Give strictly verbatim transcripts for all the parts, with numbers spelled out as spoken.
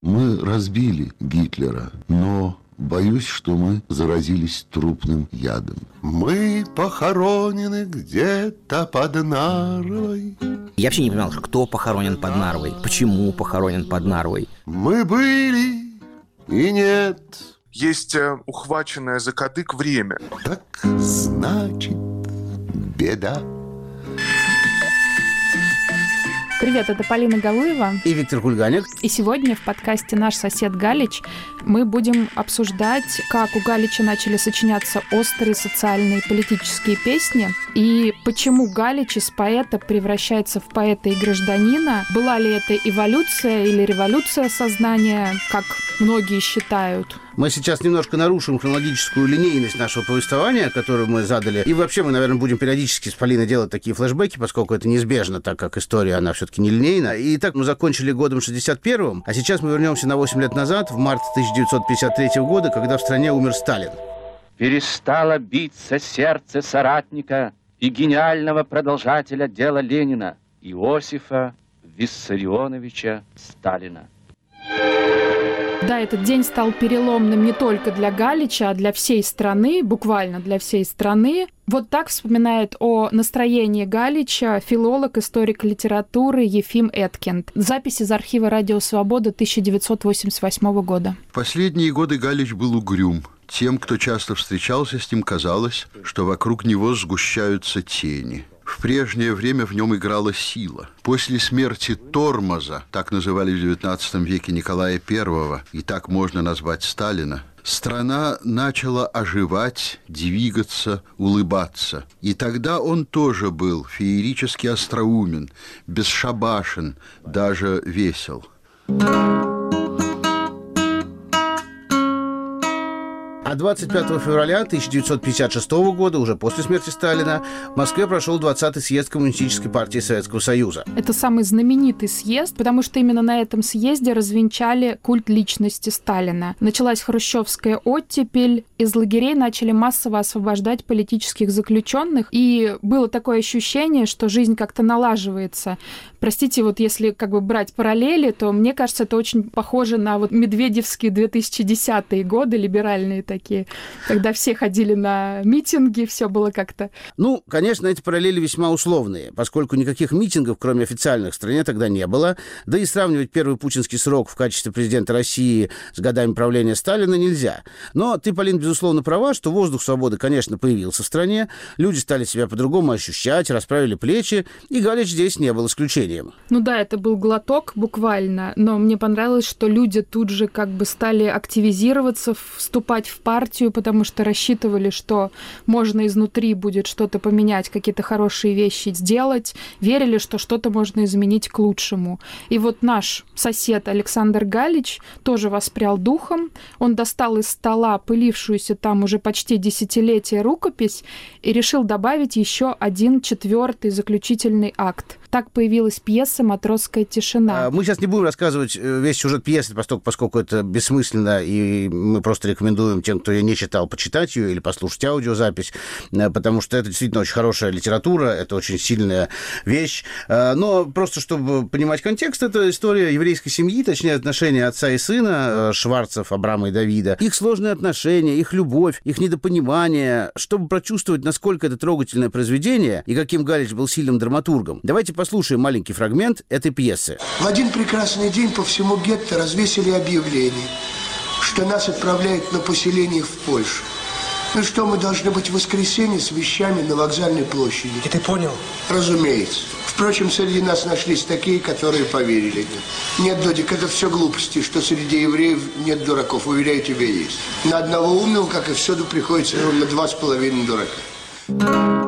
Мы разбили Гитлера, но боюсь, что мы заразились трупным ядом. Мы похоронены где-то под Нарвой. Я вообще не понимал, кто похоронен под Нарвой, почему похоронен под Нарвой. Мы были и нет. Есть э, ухваченное за кадык время. Так значит, беда. Привет, это Полина Галуева И Виктор Кульганик. И сегодня в подкасте «Наш сосед Галич» мы будем обсуждать, как у Галича начали сочиняться острые социальные и политические песни, и почему Галич из поэта превращается в поэта и гражданина. Была ли это эволюция или революция сознания, как многие считают? Мы сейчас немножко нарушим хронологическую линейность нашего повествования, которую мы задали. И вообще мы, наверное, будем периодически с Полиной делать такие флешбеки, поскольку это неизбежно, так как история, она все-таки нелинейна. И так мы закончили годом шестьдесят первым, а сейчас мы вернемся на восемь лет назад, в март тысяча девятьсот пятьдесят третьего года, когда в стране умер Сталин. Перестало биться сердце соратника и гениального продолжателя дела Ленина, Иосифа Виссарионовича Сталина. Да, этот день стал переломным не только для Галича, а для всей страны, буквально для всей страны. Вот так вспоминает о настроении Галича филолог, историк литературы Ефим Эткинд. Запись из архива «Радио Свобода» тысяча девятьсот восемьдесят восьмого года. В последние годы Галич был угрюм. Тем, кто часто встречался с ним, казалось, что вокруг него сгущаются тени. В прежнее время в нем играла сила. После смерти Тормоза, так называли в девятнадцатом веке Николая Первого, и так можно назвать Сталина, страна начала оживать, двигаться, улыбаться. И тогда он тоже был феерически остроумен, бесшабашен, даже весел. А двадцать пятого февраля тысяча девятьсот пятьдесят шестого года, уже после смерти Сталина, в Москве прошел двадцатый съезд Коммунистической партии Советского Союза. Это самый знаменитый съезд, потому что именно на этом съезде развенчали культ личности Сталина. Началась хрущевская оттепель, из лагерей начали массово освобождать политических заключенных, и было такое ощущение, что жизнь как-то налаживается. Простите, вот если как бы брать параллели, то мне кажется, это очень похоже на вот медведевские две тысячи десятые годы, либеральные такие, когда все ходили на митинги, все было как-то... Ну, конечно, эти параллели весьма условные, поскольку никаких митингов, кроме официальных, в стране тогда не было, да и сравнивать первый путинский срок в качестве президента России с годами правления Сталина нельзя. Но ты, Полин, безусловно права, что воздух свободы, конечно, появился в стране, люди стали себя по-другому ощущать, расправили плечи, и Галич здесь не был исключением. Ну да, это был глоток буквально, но мне понравилось, что люди тут же как бы стали активизироваться, вступать в партию, потому что рассчитывали, что можно изнутри будет что-то поменять, какие-то хорошие вещи сделать, верили, что что-то можно изменить к лучшему. И вот наш сосед Александр Галич тоже воспрял духом, он достал из стола пылившуюся там уже почти десятилетие рукопись и решил добавить еще один четвертый заключительный акт. Так появилась пьеса «Матросская тишина». Мы сейчас не будем рассказывать весь сюжет пьесы, поскольку, поскольку это бессмысленно, и мы просто рекомендуем тем, кто ее не читал, почитать ее или послушать аудиозапись, потому что это действительно очень хорошая литература, это очень сильная вещь. Но просто, чтобы понимать контекст, это история еврейской семьи, точнее, отношения отца и сына, Шварцев, Авраама и Давида, их сложные отношения, их любовь, их недопонимание. Чтобы прочувствовать, насколько это трогательное произведение и каким Галич был сильным драматургом, давайте послушаем маленький фрагмент этой пьесы. В один прекрасный день по всему гетто развесили объявление, что нас отправляют на поселение в Польшу. Ну что, мы должны быть в воскресенье с вещами на вокзальной площади. И ты понял? Разумеется. Впрочем, среди нас нашлись такие, которые поверили. Нет, Додик, это все глупости, что среди евреев нет дураков. Уверяю, тебе есть. На одного умного, как и всюду, приходится ровно два с половиной дурака.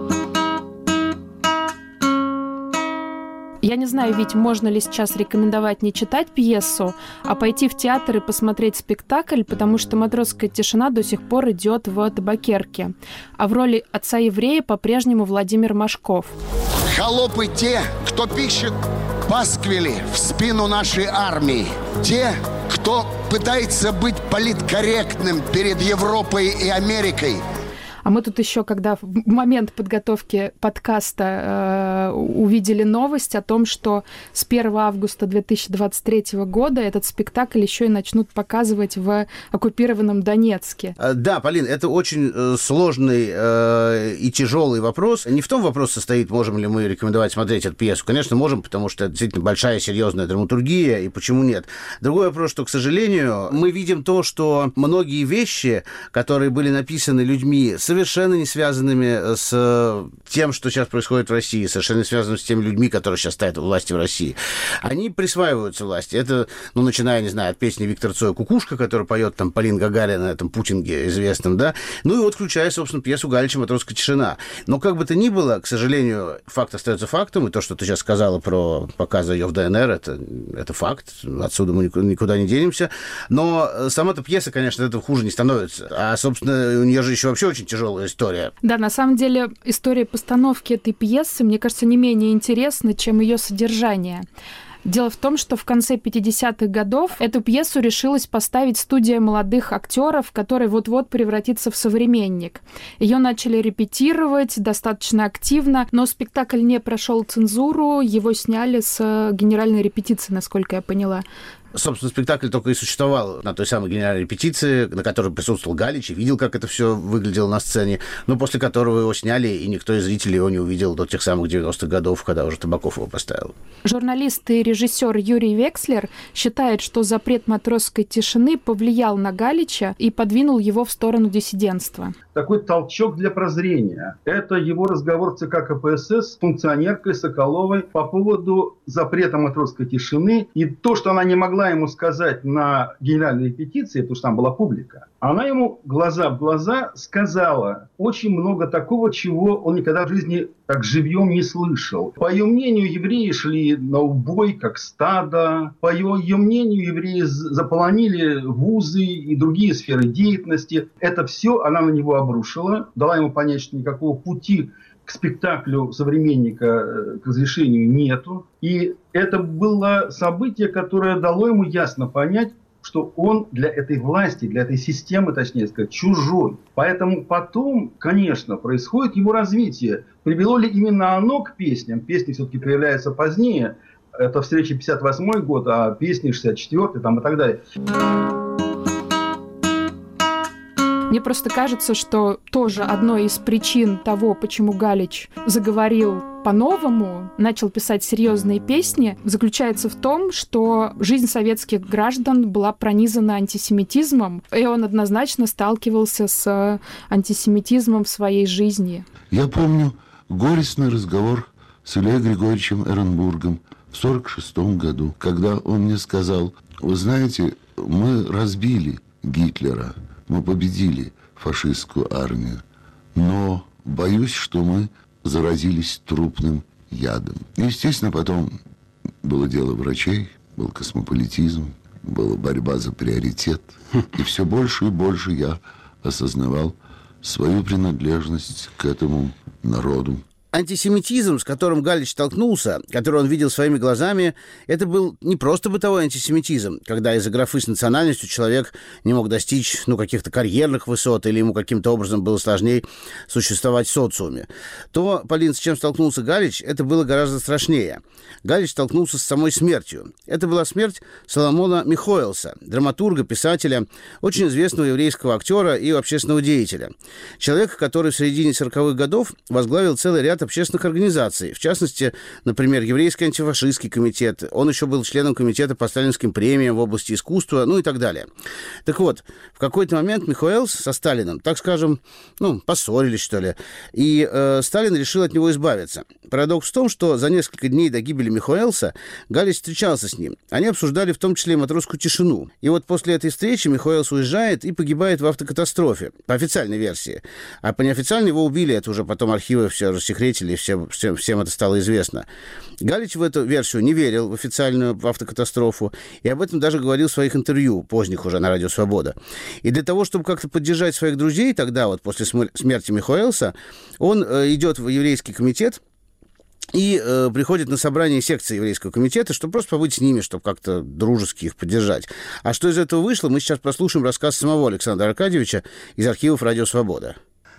Я не знаю, ведь можно ли сейчас рекомендовать не читать пьесу, а пойти в театр и посмотреть спектакль, потому что «Матросская тишина» до сих пор идет в Табакерке. А в роли отца еврея по-прежнему Владимир Машков. Холопы те, кто пишет пасквили в спину нашей армии. Те, кто пытается быть политкорректным перед Европой и Америкой. А мы тут еще, когда в момент подготовки подкаста э, увидели новость о том, что с первого августа две тысячи двадцать третьего года этот спектакль еще и начнут показывать в оккупированном Донецке. Да, Полин, это очень сложный э, и тяжелый вопрос. Не в том вопрос состоит, можем ли мы рекомендовать смотреть эту пьесу. Конечно, можем, потому что это действительно большая, серьезная драматургия, и почему нет. Другой вопрос, что, к сожалению, мы видим то, что многие вещи, которые были написаны людьми, совершенно не связанными с тем, что сейчас происходит в России, совершенно не связанными с теми людьми, которые сейчас стоят у власти в России, они присваиваются власти. Это, ну, начиная, не знаю, от песни Виктора Цоя «Кукушка», которую поет там Полина Гагарина на этом Путинге известном, да, ну и вот включая, собственно, пьесу Галича «Матросская тишина». Но как бы то ни было, к сожалению, факт остается фактом, и то, что ты сейчас сказала про показы ее в ДНР, это, это факт, отсюда мы никуда не денемся, но сама-то пьеса, конечно, от этого хуже не становится, а, собственно, у нее же еще вообще очень тяжелая история. Да, на самом деле история постановки этой пьесы, мне кажется, не менее интересна, чем ее содержание. Дело в том, что в конце пятидесятых годов эту пьесу решилась поставить студия молодых актеров, которая вот-вот превратится в современник. Ее начали репетировать достаточно активно, но спектакль не прошел цензуру, его сняли с генеральной репетиции, насколько я поняла. Собственно, спектакль только и существовал на той самой генеральной репетиции, на которой присутствовал Галич и видел, как это все выглядело на сцене, но после которого его сняли, и никто из зрителей его не увидел до тех самых девяностых годов, когда уже Табаков его поставил. Журналист и режиссер Юрий Векслер считает, что запрет «Матросской тишины» повлиял на Галича и подвинул его в сторону диссидентства. Такой толчок для прозрения. Это его разговор в ЦК КПСС с функционеркой Соколовой по поводу запрета «Матросской тишины». И то, что она не могла ему сказать на генеральной репетиции, потому что там была публика, она ему глаза в глаза сказала очень много такого, чего он никогда в жизни так живьем не слышал. По ее мнению, евреи шли на убой, как стадо. По ее, ее мнению, евреи заполонили вузы и другие сферы деятельности. Это все она на него обрушила, дала ему понять, что никакого пути к спектаклю современника к разрешению нету. И это было событие, которое дало ему ясно понять, что он для этой власти, для этой системы, точнее сказать, чужой. Поэтому потом, конечно, происходит его развитие. Привело ли именно оно к песням? Песни все-таки появляются позднее. Это встреча пятьдесят восьмой год, а песни шестьдесят четвёртый там, и так далее. Мне просто кажется, что тоже одной из причин того, почему Галич заговорил по-новому, начал писать серьезные песни, заключается в том, что жизнь советских граждан была пронизана антисемитизмом, и он однозначно сталкивался с антисемитизмом в своей жизни. Я помню горестный разговор с Ильей Григорьевичем Эренбургом в сорок шестом году, когда он мне сказал: вы знаете, мы разбили Гитлера, мы победили фашистскую армию, но боюсь, что мы заразились трупным ядом. Естественно, потом было дело врачей, был космополитизм, была борьба за приоритет. И все больше и больше я осознавал свою принадлежность к этому народу. Антисемитизм, с которым Галич столкнулся, который он видел своими глазами, это был не просто бытовой антисемитизм, когда из-за графы с национальностью человек не мог достичь ну, каких-то карьерных высот или ему каким-то образом было сложнее существовать в социуме. То, Полин, с чем столкнулся Галич, это было гораздо страшнее. Галич столкнулся с самой смертью. Это была смерть Соломона Михоэлса, драматурга, писателя, очень известного еврейского актера и общественного деятеля. Человека, который в середине сороковых годов возглавил целый ряд общественных организаций, в частности, например, Еврейский антифашистский комитет, он еще был членом комитета по сталинским премиям в области искусства, ну и так далее. Так вот, в какой-то момент Михоэлс со Сталиным, так скажем, ну, поссорились, что ли, и э, Сталин решил от него избавиться. Парадокс в том, что за несколько дней до гибели Михоэлса Галич встречался с ним. Они обсуждали в том числе и «Матросскую тишину». И вот после этой встречи Михоэлс уезжает и погибает в автокатастрофе, по официальной версии. А по неофициальной его убили, это уже потом архивы все рассекретили, и всем, всем, всем это стало известно. Галич в эту версию не верил, в официальную в автокатастрофу, и об этом даже говорил в своих интервью, поздних уже на Радио Свобода. И для того, чтобы как-то поддержать своих друзей тогда, вот после смерти Михоэлса, он э, идет в еврейский комитет и э, приходит на собрание секции еврейского комитета, чтобы просто побыть с ними, чтобы как-то дружески их поддержать. А что из этого вышло, мы сейчас послушаем рассказ самого Александра Аркадьевича из архивов Радио Свобода.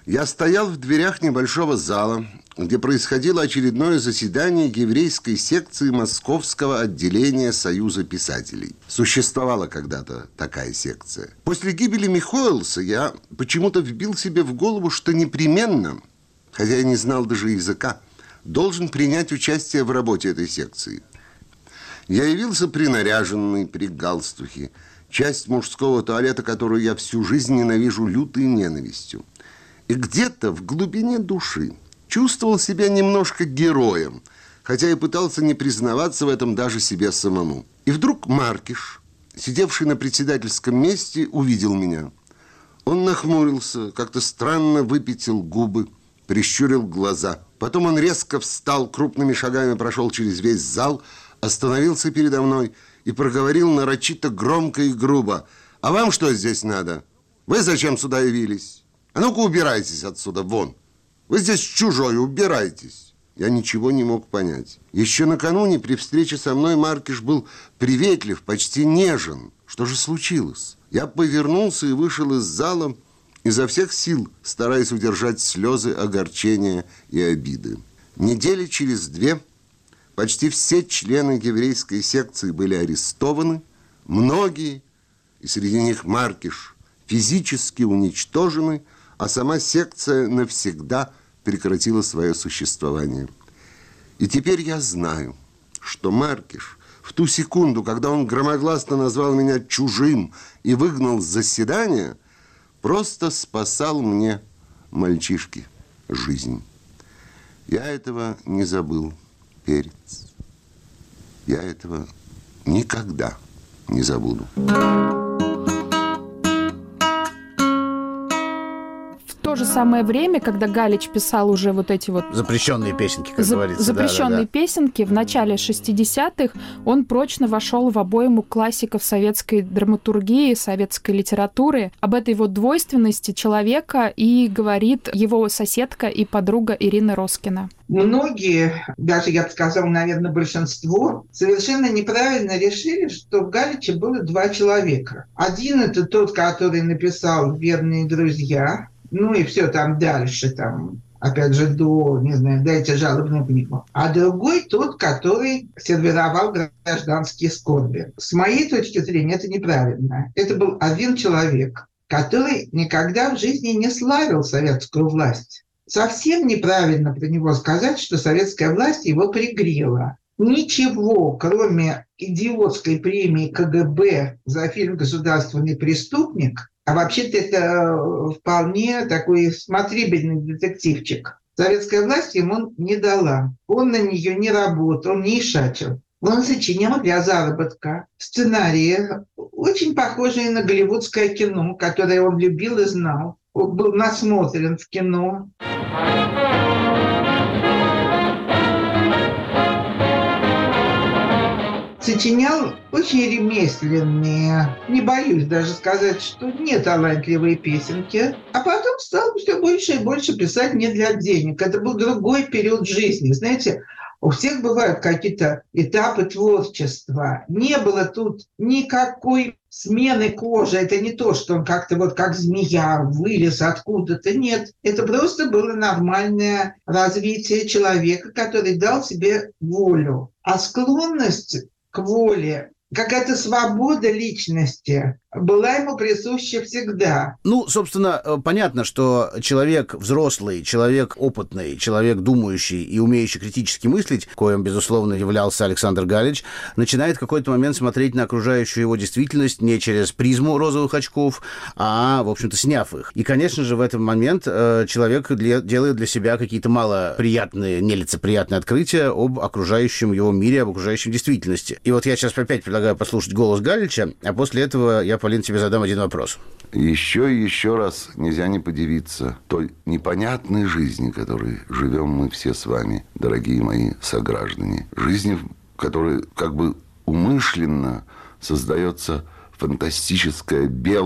Я стоял в дверях небольшого зала, где происходило очередное заседание еврейской секции Московского отделения Союза писателей. Существовала когда-то такая секция. После гибели Михоэлса я почему-то вбил себе в голову, что непременно, хотя я не знал даже языка, должен принять участие в работе этой секции. Я явился принаряженный, при галстухе, часть мужского туалета, которую я всю жизнь ненавижу лютой ненавистью. И где-то в глубине души чувствовал себя немножко героем, хотя и пытался не признаваться в этом даже себе самому. И вдруг Маркиш, сидевший на председательском месте, увидел меня. Он нахмурился, как-то странно выпятил губы, прищурил глаза. Потом он резко встал, крупными шагами прошел через весь зал, остановился передо мной и проговорил нарочито громко и грубо: «А вам что здесь надо? Вы зачем сюда явились? А ну-ка убирайтесь отсюда, вон! Вы здесь чужой, убирайтесь!» Я ничего не мог понять. Еще накануне при встрече со мной Маркиш был приветлив, почти нежен. Что же случилось? Я повернулся и вышел из зала, изо всех сил стараясь удержать слезы огорчения и обиды. Недели через две почти все члены еврейской секции были арестованы, многие, и среди них Маркиш, физически уничтожены, а сама секция навсегда прекратила свое существование. И теперь я знаю, что Маркиш в ту секунду, когда он громогласно назвал меня чужим и выгнал с заседания, просто спасал мне, мальчишке, жизнь. Я этого не забыл, Перец. Я этого никогда не забуду. В то же самое время, когда Галич писал уже вот эти вот... Запрещенные песенки, как за, говорится. Запрещенные да, да, да. песенки в начале шестидесятых, он прочно вошел в обойму классиков советской драматургии, советской литературы. Об этой вот двойственности человека и говорит его соседка и подруга Ирина Роскина. Многие, даже я бы сказала, наверное, большинство, совершенно неправильно решили, что в Галиче было два человека. Один – это тот, который написал «Верные друзья», ну и все там дальше, там, опять же, до, не знаю, дайте жалобную книгу. А другой тот, который сервировал гражданские скорби. С моей точки зрения, это неправильно. Это был один человек, который никогда в жизни не славил советскую власть. Совсем неправильно про него сказать, что советская власть его пригрела. Ничего, кроме идиотской премии ка гэ бэ за фильм «Государственный преступник», а вообще-то это вполне такой смотрибельный детективчик, советская власть ему не дала. Он на нее не работал, не ишачил. Он сочинял для заработка сценарии, очень похожие на голливудское кино, которое он любил и знал. Он был насмотрен в кино. Сочинял очень ремесленные, не боюсь даже сказать, что не талантливые песенки, а потом стал все больше и больше писать не для денег. Это был другой период жизни. Знаете, у всех бывают какие-то этапы творчества. Не было тут никакой смены кожи. Это не то, что он как-то вот как змея вылез откуда-то. Нет, это просто было нормальное развитие человека, который дал себе волю. А склонность к воле, какая-то свобода личности была ему присуща всегда. Ну, собственно, понятно, что человек взрослый, человек опытный, человек думающий и умеющий критически мыслить, коим, безусловно, являлся Александр Галич, начинает в какой-то момент смотреть на окружающую его действительность не через призму розовых очков, а, в общем-то, сняв их. И, конечно же, в этот момент человек делает для себя какие-то малоприятные, нелицеприятные открытия об окружающем его мире, об окружающей действительности. И вот я сейчас опять предлагаю послушать голос Галича, а после этого я, Полин, тебе задам один вопрос. Еще и еще раз нельзя не подивиться той непонятной жизни, которой живем мы все с вами, дорогие мои сограждане. Жизни, в которой как бы умышленно создается фантастическое белое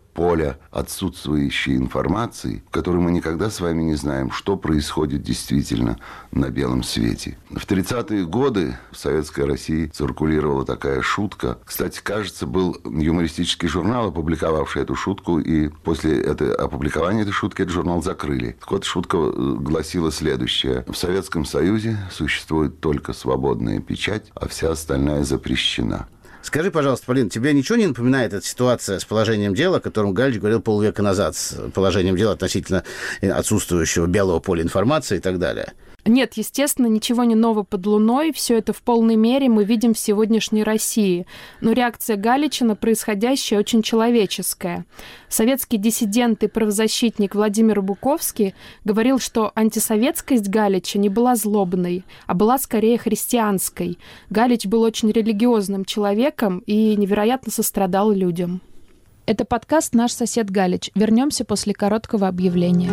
поля отсутствующей информации, в которой мы никогда с вами не знаем, что происходит действительно на белом свете. В тридцатые годы в Советской России циркулировала такая шутка. Кстати, кажется, был юмористический журнал, опубликовавший эту шутку, и после этого, опубликования этой шутки этот журнал закрыли. Так вот, шутка гласила следующее. В Советском Союзе существует только свободная печать, а вся остальная запрещена. Скажи, пожалуйста, Полин, тебе ничего не напоминает эта ситуация с положением дела, о котором Галич говорил полвека назад, с положением дела относительно отсутствующего белого поля информации и так далее? Нет, естественно, ничего не нового под луной. Все это в полной мере мы видим в сегодняшней России. Но реакция Галича на происходящее очень человеческая. Советский диссидент и правозащитник Владимир Буковский говорил, что антисоветскость Галича не была злобной, а была скорее христианской. Галич был очень религиозным человеком и невероятно сострадал людям. Это подкаст «Наш сосед Галич». Вернемся после короткого объявления.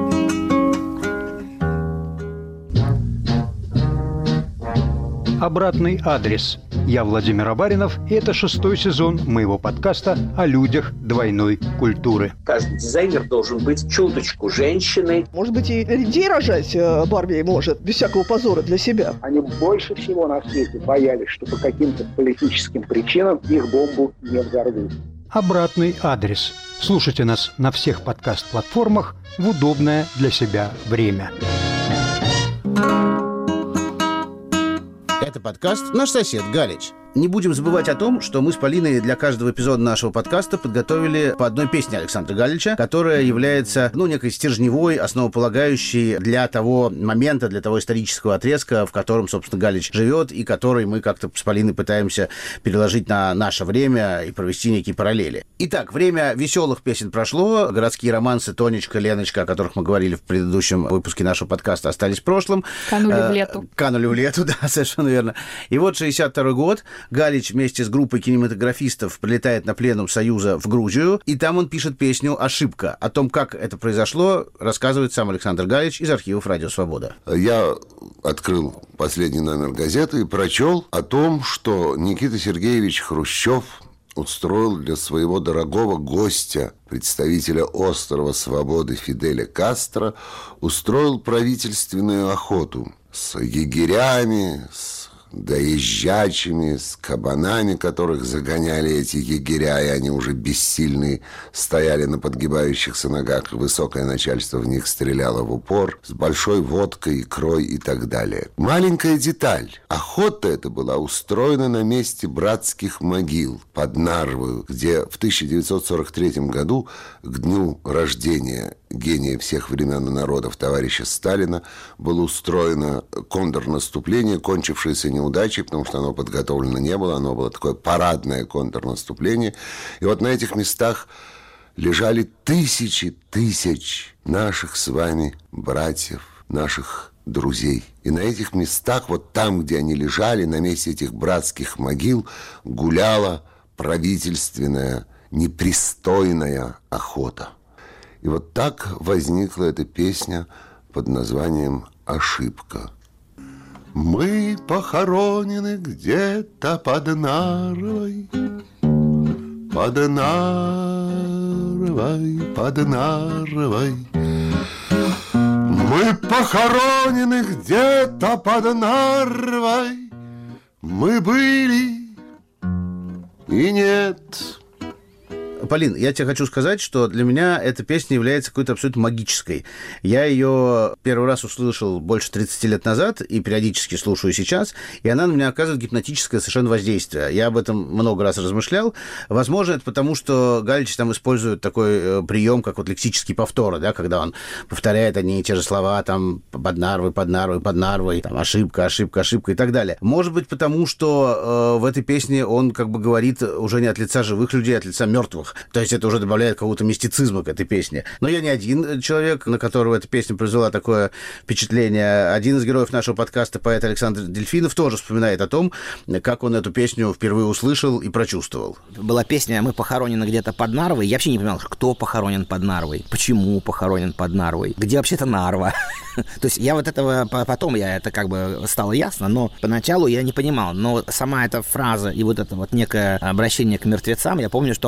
Обратный адрес. Я Владимир Абаринов, и это шестой сезон моего подкаста о людях двойной культуры. Каждый дизайнер должен быть чуточку женщиной. Может быть, и людей рожать Барби может, без всякого позора для себя. Они больше всего на свете боялись, что по каким-то политическим причинам их бомбу не взорвут. Обратный адрес. Слушайте нас на всех подкаст-платформах в удобное для себя время. Это подкаст «Наш сосед Галич». Не будем забывать о том, что мы с Полиной для каждого эпизода нашего подкаста подготовили по одной песне Александра Галича, которая является, ну, некой стержневой, основополагающей для того момента, для того исторического отрезка, в котором, собственно, Галич живет, и который мы как-то с Полиной пытаемся переложить на наше время и провести некие параллели. Итак, время веселых песен прошло, городские романсы «Тонечка», «Леночка», о которых мы говорили в предыдущем выпуске нашего подкаста, остались в прошлом. Канули в лету. Канули в лету, да, совершенно верно. И вот шестьдесят второй год. Галич вместе с группой кинематографистов прилетает на пленум Союза в Грузию, и там он пишет песню «Ошибка». О том, как это произошло, рассказывает сам Александр Галич из архивов «Радио Свобода». Я открыл последний номер газеты и прочел о том, что Никита Сергеевич Хрущев устроил для своего дорогого гостя, представителя острова Свободы Фиделя Кастро, устроил правительственную охоту с егерями, с доезжачими, с кабанами, которых загоняли эти егеря, и они уже бессильные стояли на подгибающихся ногах, и высокое начальство в них стреляло в упор, с большой водкой, икрой и так далее. Маленькая деталь. Охота эта была устроена на месте братских могил под Нарвою, где в тысяча девятьсот сорок третьем году, к дню рождения гения всех времен и народов товарища Сталина, было устроено контрнаступление, кончившееся неудачей, потому что оно подготовлено не было, оно было такое парадное контрнаступление. И вот на этих местах лежали тысячи тысяч наших с вами братьев, наших друзей. И на этих местах, вот там, где они лежали, на месте этих братских могил, гуляла правительственная, непристойная охота. И вот так возникла эта песня под названием «Ошибка». Мы похоронены где-то под Нарвой, под Нарвой, под Нарвой. Мы похоронены где-то под Нарвой. Мы были и нет. Полин, я тебе хочу сказать, что для меня эта песня является какой-то абсолютно магической. Я ее первый раз услышал больше тридцати лет назад и периодически слушаю сейчас, и она на меня оказывает гипнотическое совершенно воздействие. Я об этом много раз размышлял. Возможно, это потому, что Галич там использует такой прием, как вот лексический повтор, да, когда он повторяет одни и те же слова, там, под Нарвой, под Нарвой, под Нарвой, там, ошибка, ошибка, ошибка и так далее. Может быть, потому что э, в этой песне он как бы говорит уже не от лица живых людей, а от лица мертвых. То есть это уже добавляет какого-то мистицизма к этой песне. Но я не один человек, на которого эта песня произвела такое впечатление. Один из героев нашего подкаста, поэт Александр Дельфинов, тоже вспоминает о том, как он эту песню впервые услышал и прочувствовал. Была песня «Мы похоронены где-то под Нарвой». Я вообще не понимал, кто похоронен под Нарвой, почему похоронен под Нарвой, где вообще-то Нарва. То есть я вот этого, потом я это как бы стало ясно, но поначалу я не понимал. Но сама эта фраза и вот это вот некое обращение к мертвецам, я помню, что я ее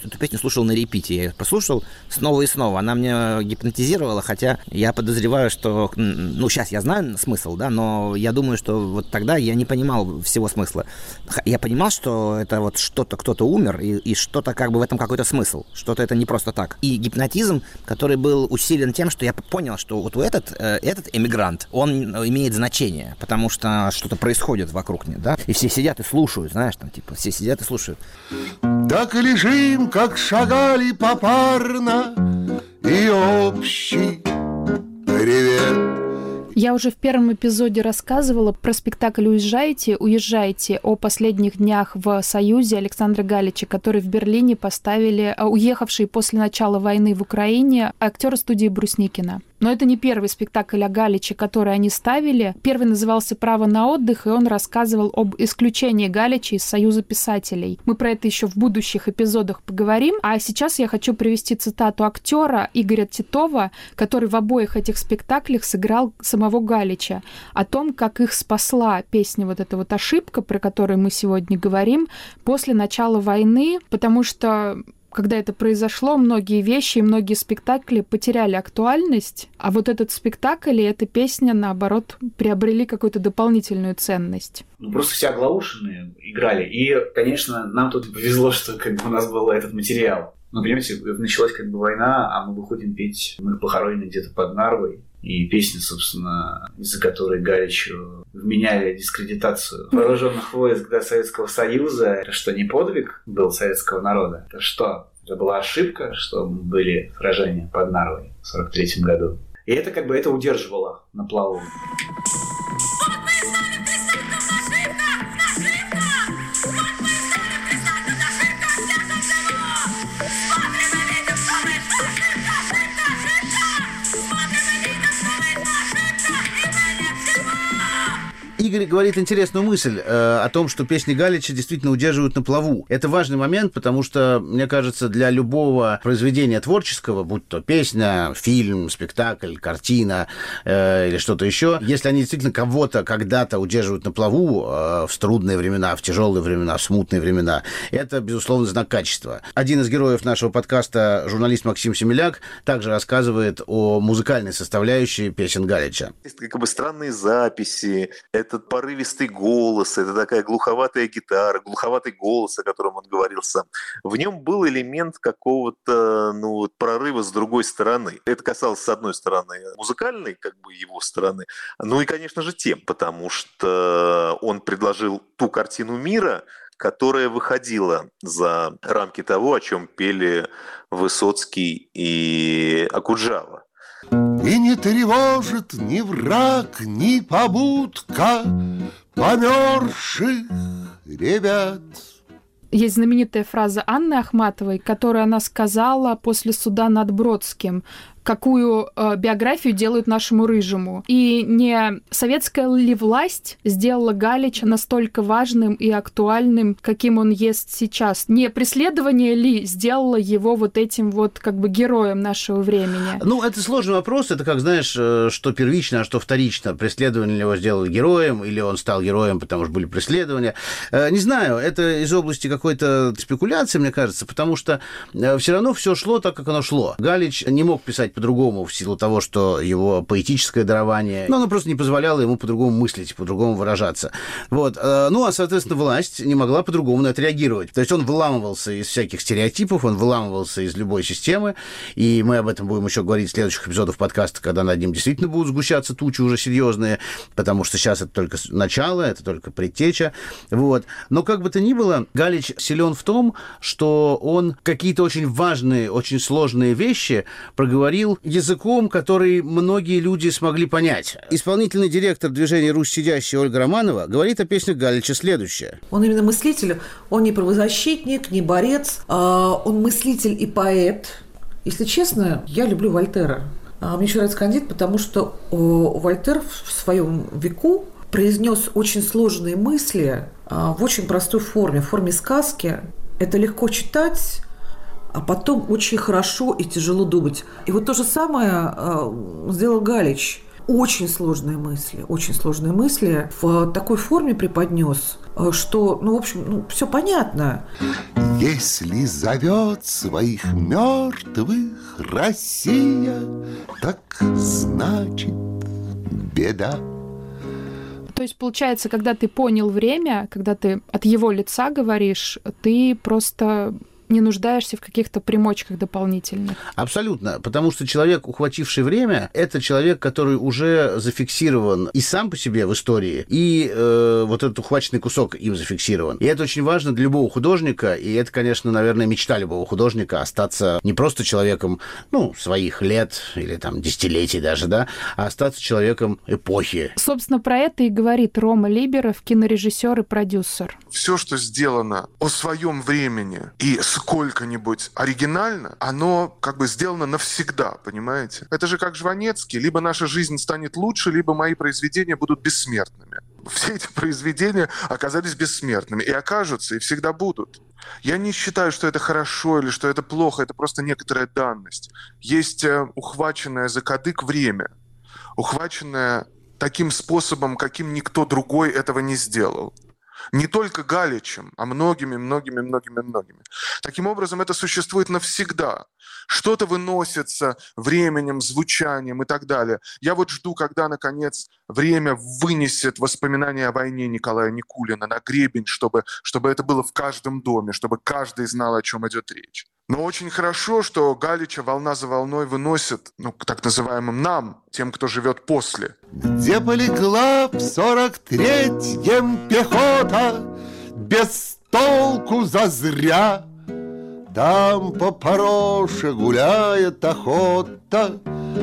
эту песню слушал на репите. Я ее послушал снова и снова. Она мне гипнотизировала, хотя я подозреваю, что... Ну, сейчас я знаю смысл, да, но я думаю, что вот тогда я не понимал всего смысла. Я понимал, что это вот что-то, кто-то умер, и, и что-то как бы в этом какой-то смысл. Что-то это не просто так. И гипнотизм, который был усилен тем, что я понял, что вот у этот, этот эмигрант, он имеет значение, потому что что-то происходит вокруг него, да, и все сидят и слушают, знаешь, там, типа, все сидят и слушают. Так и лежим, как шагали попарно, и общий привет. Я уже в первом эпизоде рассказывала про спектакль «Уезжайте, уезжайте» о последних днях в Союзе Александра Галича, который в Берлине поставили уехавшие после начала войны в Украине актеры студии Брусникина. Но это не первый спектакль о Галиче, который они ставили. Первый назывался «Право на отдых», и он рассказывал об исключении Галича из Союза писателей. Мы про это еще в будущих эпизодах поговорим. А сейчас я хочу привести цитату актера Игоря Титова, который в обоих этих спектаклях сыграл самого Галича, о том, как их спасла песня вот эта вот «Ошибка», про которую мы сегодня говорим, после начала войны, потому что когда это произошло, многие вещи и многие спектакли потеряли актуальность, а вот этот спектакль и эта песня, наоборот, приобрели какую-то дополнительную ценность. Ну, просто все оглаушенные играли. И, конечно, нам тут повезло, что как бы у нас был этот материал. Ну, понимаете, началась как бы война, а мы выходим петь «Мы похоронены где-то под Нарвой». И песня, собственно, из-за которой Галичу вменяли дискредитацию вооруженных войск до Советского Союза. Это что, не подвиг был советского народа? Это что? Это была ошибка, что были сражения под Нарвой в сорок третьем году. И это как бы это удерживало на плаву. Игорь говорит интересную мысль э, о том, что песни Галича действительно удерживают на плаву. Это важный момент, потому что, мне кажется, для любого произведения творческого, будь то песня, фильм, спектакль, картина э, или что-то еще, если они действительно кого-то когда-то удерживают на плаву э, в трудные времена, в тяжелые времена, в смутные времена, это, безусловно, знак качества. Один из героев нашего подкаста, журналист Максим Семеляк, также рассказывает о музыкальной составляющей песен Галича. Есть как бы странные записи, этот порывистый голос, это такая глуховатая гитара, глуховатый голос, о котором он говорил сам. В нем был элемент какого-то, ну, вот, прорыва с другой стороны. Это касалось, с одной стороны, музыкальной, как бы, его стороны, ну и, конечно же, тем, потому что он предложил ту картину мира, которая выходила за рамки того, о чем пели Высоцкий и Окуджава. И не тревожит ни враг, ни побудка померзших ребят. Есть знаменитая фраза Анны Ахматовой, которую она сказала после суда над Бродским, какую э, биографию делают нашему Рыжему. И не советская ли власть сделала Галича настолько важным и актуальным, каким он есть сейчас? Не преследование ли сделало его вот этим вот как бы героем нашего времени? Ну, это сложный вопрос. Это как, знаешь, что первично, а что вторично. Преследование ли его сделало героем, или он стал героем, потому что были преследования. Не знаю, это из области какой-то спекуляции, мне кажется, потому что все равно все шло так, как оно шло. Галич не мог писать по-другому в силу того, что его поэтическое дарование, ну, оно просто не позволяло ему по-другому мыслить, по-другому выражаться. Вот. Ну, а, соответственно, власть не могла по-другому на это реагировать. То есть он выламывался из всяких стереотипов, он выламывался из любой системы, и мы об этом будем еще говорить в следующих эпизодах подкаста, когда над ним действительно будут сгущаться тучи уже серьезные, потому что сейчас это только начало, это только предтеча. Вот. Но как бы то ни было, Галич силен в том, что он какие-то очень важные, очень сложные вещи проговорил языком, который многие люди смогли понять. Исполнительный директор движения «Русь сидящая» Ольга Романова говорит о песнях Галича следующее. Он именно мыслитель, он не правозащитник, не борец, он мыслитель и поэт. Если честно, я люблю Вольтера. Мне еще нравится Кандид, потому что Вольтер в своем веку произнес очень сложные мысли в очень простой форме, в форме сказки. Это легко читать, а потом очень хорошо и тяжело думать. И вот то же самое э, сделал Галич. очень сложные мысли, очень сложные мысли в такой форме преподнес, что, ну, в общем, ну, все понятно. Если зовет своих мертвых Россия, так значит беда. То есть, получается, когда ты понял время, когда ты от его лица говоришь, ты просто не нуждаешься в каких-то примочках дополнительных. Абсолютно, потому что человек, ухвативший время, это человек, который уже зафиксирован и сам по себе в истории, и э, вот этот ухваченный кусок им зафиксирован. И это очень важно для любого художника, и это, конечно, наверное, мечта любого художника — остаться не просто человеком, ну, своих лет или там десятилетий даже, да, а остаться человеком эпохи. Собственно, про это и говорит Рома Либеров, кинорежиссер и продюсер. Все, что сделано о своем времени и сколько-нибудь оригинально, оно как бы сделано навсегда, понимаете? Это же как Жванецкий. Либо наша жизнь станет лучше, либо мои произведения будут бессмертными. Все эти произведения оказались бессмертными и окажутся, и всегда будут. Я не считаю, что это хорошо или что это плохо, это просто некоторая данность. Есть ухваченное за кадык время, ухваченное таким способом, каким никто другой этого не сделал. Не только Галичем, а многими, многими, многими, многими. Таким образом, это существует навсегда. Что-то выносится временем, звучанием и так далее. Я вот жду, когда, наконец, время вынесет воспоминания о войне Николая Никулина на гребень, чтобы, чтобы это было в каждом доме, чтобы каждый знал, о чем идет речь. Но очень хорошо, что Галича волна за волной выносит, ну, к так называемым нам, тем, кто живет после. Где полегла в сорок третьем пехота, без толку зазря, там по Пороше гуляет охота,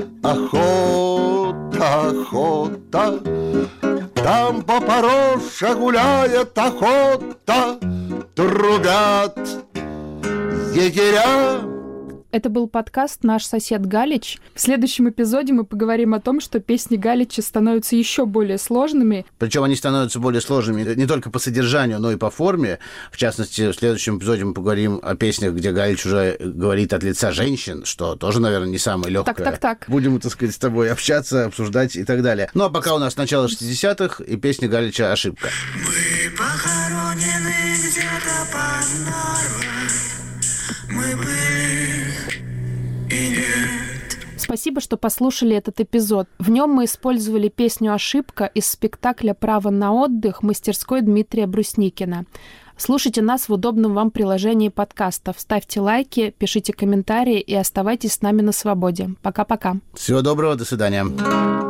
охота, охота. Там по Пороше гуляет охота, трубят егеря. Это был подкаст «Наш сосед Галич». В следующем эпизоде мы поговорим о том, что песни Галича становятся еще более сложными. Причем они становятся более сложными не только по содержанию, но и по форме. В частности, в следующем эпизоде мы поговорим о песнях, где Галич уже говорит от лица женщин, что тоже, наверное, не самое легкое. Так, так, так. Будем, так сказать, с тобой общаться, обсуждать и так далее. Ну, а пока у нас начало шестидесятых и песня Галича «Ошибка». Мы похоронены где-то под Нарвой. Мы были и нет. Спасибо, что послушали этот эпизод. В нем мы использовали песню «Ошибка» из спектакля «Право на отдых» мастерской Дмитрия Брусникина. Слушайте нас в удобном вам приложении подкастов. Ставьте лайки, пишите комментарии и оставайтесь с нами на свободе. Пока-пока. Всего доброго, до свидания.